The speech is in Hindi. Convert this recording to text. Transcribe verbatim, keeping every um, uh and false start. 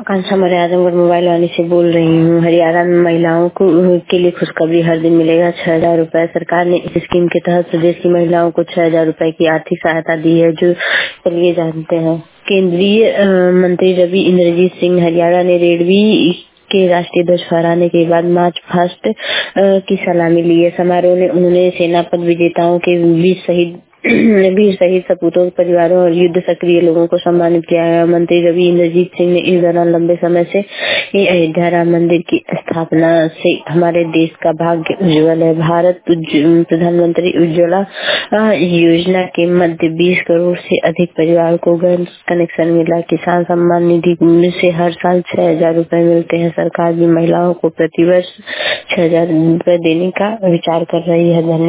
आकांक्षा मौर्य आजमगढ़ मोबाइल वाली से बोल रही हूँ। हरियाणा में महिलाओं को के लिए खुशखबरी, हर दिन मिलेगा छह हजार रूपए। सरकार ने इस स्कीम के तहत प्रदेश की महिलाओं को छह हजार रूपए की आर्थिक सहायता दी है। जो चलिए जानते हैं। केंद्रीय अ, मंत्री रवि इंद्रजीत सिंह हरियाणा ने रेडवी के राष्ट्रीय ध्वज फहराने के बाद मार्च पास्ट की सलामी ली है। समारोह में उन्होंने सेना पद विजेताओं के वीर शहीद वीर शहीद सपूतों के परिवारों और युद्ध सक्रिय लोगों को सम्मानित किया है। मंत्री रवि इंद्रजीत सिंह ने इस दौरान लंबे समय से अयोध्या राम मंदिर की स्थापना से हमारे देश का भाग्य उज्जवल है। भारत प्रधानमंत्री उज्ज्वला योजना के मध्य बीस करोड़ से अधिक परिवार को गैस कनेक्शन मिला। किसान सम्मान निधि से हर साल छह हजार रूपए मिलते हैं। सरकार भी महिलाओं को प्रतिवर्ष छह हजार रूपए देने का विचार कर रही है। धन्यवाद।